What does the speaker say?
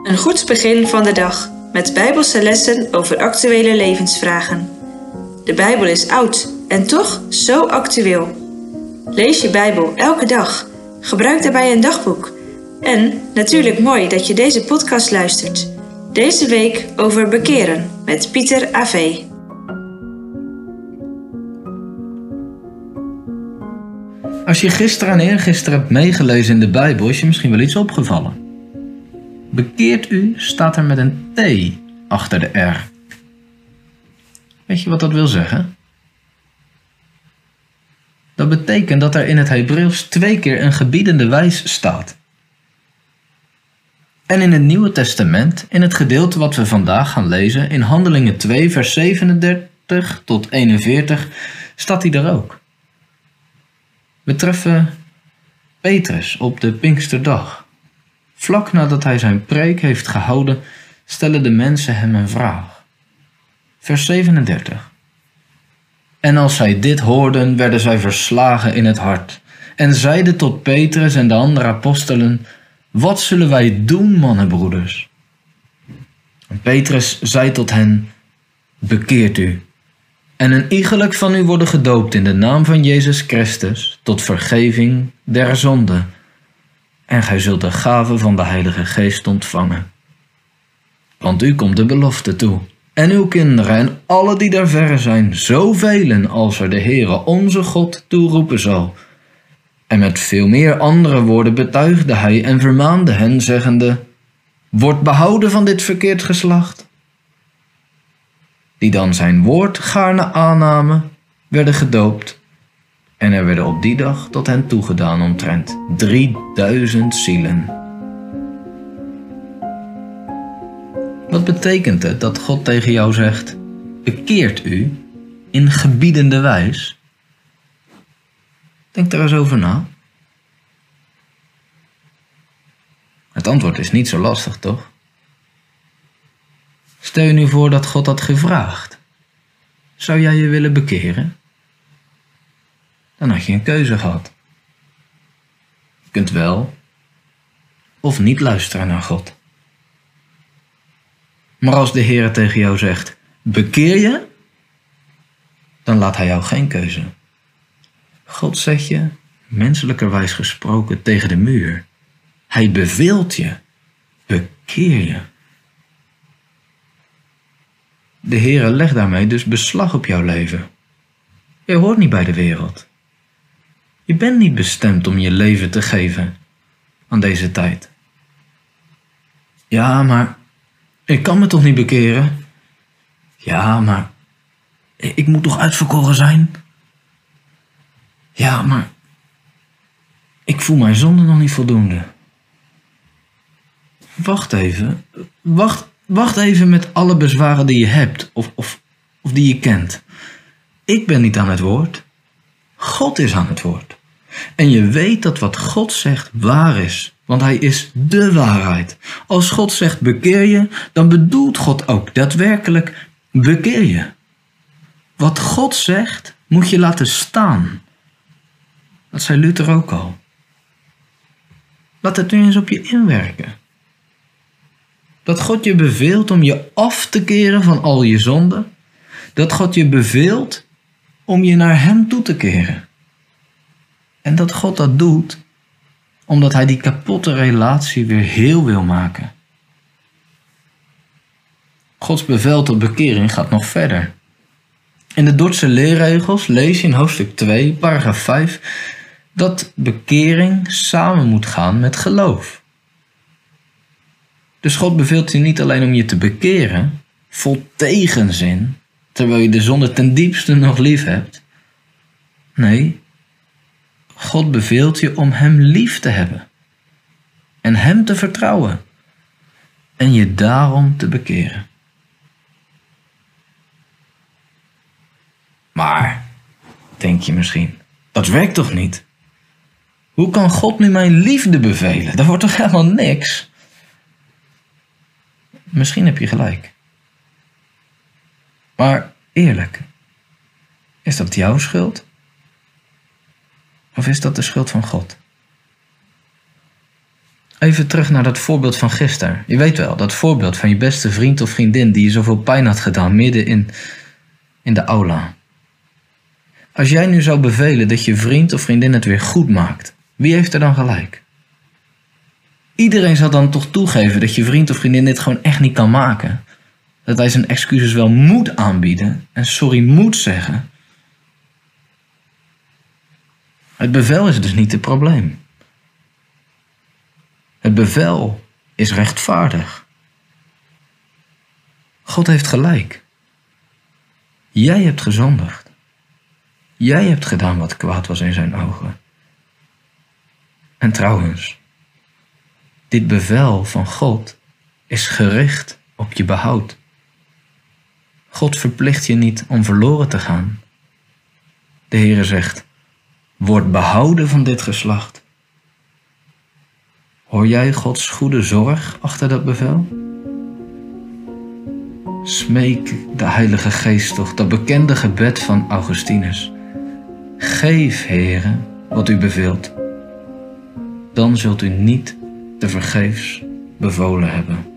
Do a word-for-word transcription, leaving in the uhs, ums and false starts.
Een goed begin van de dag met Bijbelse lessen over actuele levensvragen. De Bijbel is oud en toch zo actueel. Lees je Bijbel elke dag. Gebruik daarbij een dagboek. En natuurlijk mooi dat je deze podcast luistert. Deze week over bekeren met Pieter A V. Als je gisteren en eergisteren hebt meegelezen in de Bijbel, is je misschien wel iets opgevallen. Bekeert u staat er met een T achter de R. Weet je wat dat wil zeggen? Dat betekent dat er in het Hebreeuws twee keer een gebiedende wijs staat. En in het Nieuwe Testament, in het gedeelte wat we vandaag gaan lezen, in Handelingen twee, vers zevenendertig tot eenenveertig, staat hij er ook. We treffen Petrus op de Pinksterdag. Vlak nadat hij zijn preek heeft gehouden, stellen de mensen hem een vraag. Vers zevenendertig. En als zij dit hoorden, werden zij verslagen in het hart en zeiden tot Petrus en de andere apostelen: wat zullen wij doen, mannenbroeders? En Petrus zei tot hen: bekeert u, en een iegelijk van u worden gedoopt in de naam van Jezus Christus tot vergeving der zonden. En gij zult de gave van de Heilige Geest ontvangen. Want u komt de belofte toe, en uw kinderen en alle die daar verre zijn, zoveel als er de Heere onze God toeroepen zal. En met veel meer andere woorden betuigde hij en vermaande hen, zeggende: word behouden van dit verkeerd geslacht. Die dan zijn woord gaarne aannamen, werden gedoopt. En er werden op die dag tot hen toegedaan omtrent drieduizend zielen. Wat betekent het dat God tegen jou zegt: bekeert u in gebiedende wijs? Denk daar eens over na. Het antwoord is niet zo lastig, toch? Stel je nu voor dat God had gevraagd: zou jij je willen bekeren? Dan had je een keuze gehad. Je kunt wel of niet luisteren naar God. Maar als de Heer tegen jou zegt: bekeer je, dan laat hij jou geen keuze. God zet je, menselijkerwijs gesproken, tegen de muur. Hij beveelt je: bekeer je. De Heer legt daarmee dus beslag op jouw leven. Je hoort niet bij de wereld. Je bent niet bestemd om je leven te geven aan deze tijd. Ja, maar ik kan me toch niet bekeren? Ja, maar ik moet toch uitverkoren zijn? Ja, maar ik voel mijn zonde nog niet voldoende. Wacht even. Wacht, wacht even met alle bezwaren die je hebt of, of, of die je kent. Ik ben niet aan het woord. God is aan het woord. En je weet dat wat God zegt waar is, want hij is de waarheid. Als God zegt bekeer je, dan bedoelt God ook daadwerkelijk bekeer je. Wat God zegt, moet je laten staan. Dat zei Luther ook al. Laat het nu eens op je inwerken. Dat God je beveelt om je af te keren van al je zonden. Dat God je beveelt om je naar hem toe te keren. En dat God dat doet omdat hij die kapotte relatie weer heel wil maken. Gods bevel tot bekering gaat nog verder. In de Dordtse leerregels lees je in hoofdstuk twee, paragraaf vijf, dat bekering samen moet gaan met geloof. Dus God beveelt je niet alleen om je te bekeren, vol tegenzin, terwijl je de zonde ten diepste nog lief hebt. Nee, God beveelt je om hem lief te hebben en hem te vertrouwen en je daarom te bekeren. Maar, denk je misschien, dat werkt toch niet? Hoe kan God nu mijn liefde bevelen? Dat wordt toch helemaal niks? Misschien heb je gelijk. Maar eerlijk, is dat jouw schuld? Of is dat de schuld van God? Even terug naar dat voorbeeld van gisteren. Je weet wel, dat voorbeeld van je beste vriend of vriendin die je zoveel pijn had gedaan midden in, in de aula. Als jij nu zou bevelen dat je vriend of vriendin het weer goed maakt, wie heeft er dan gelijk? Iedereen zal dan toch toegeven dat je vriend of vriendin dit gewoon echt niet kan maken. Dat hij zijn excuses wel moet aanbieden en sorry moet zeggen. Het bevel is dus niet het probleem. Het bevel is rechtvaardig. God heeft gelijk. Jij hebt gezondigd. Jij hebt gedaan wat kwaad was in zijn ogen. En trouwens, dit bevel van God is gericht op je behoud. God verplicht je niet om verloren te gaan. De Heere zegt, word behouden van dit geslacht. Hoor jij Gods goede zorg achter dat bevel? Smeek de Heilige Geest toch, dat bekende gebed van Augustinus. Geef, Heere, wat u beveelt. Dan zult u niet tevergeefs bevolen hebben.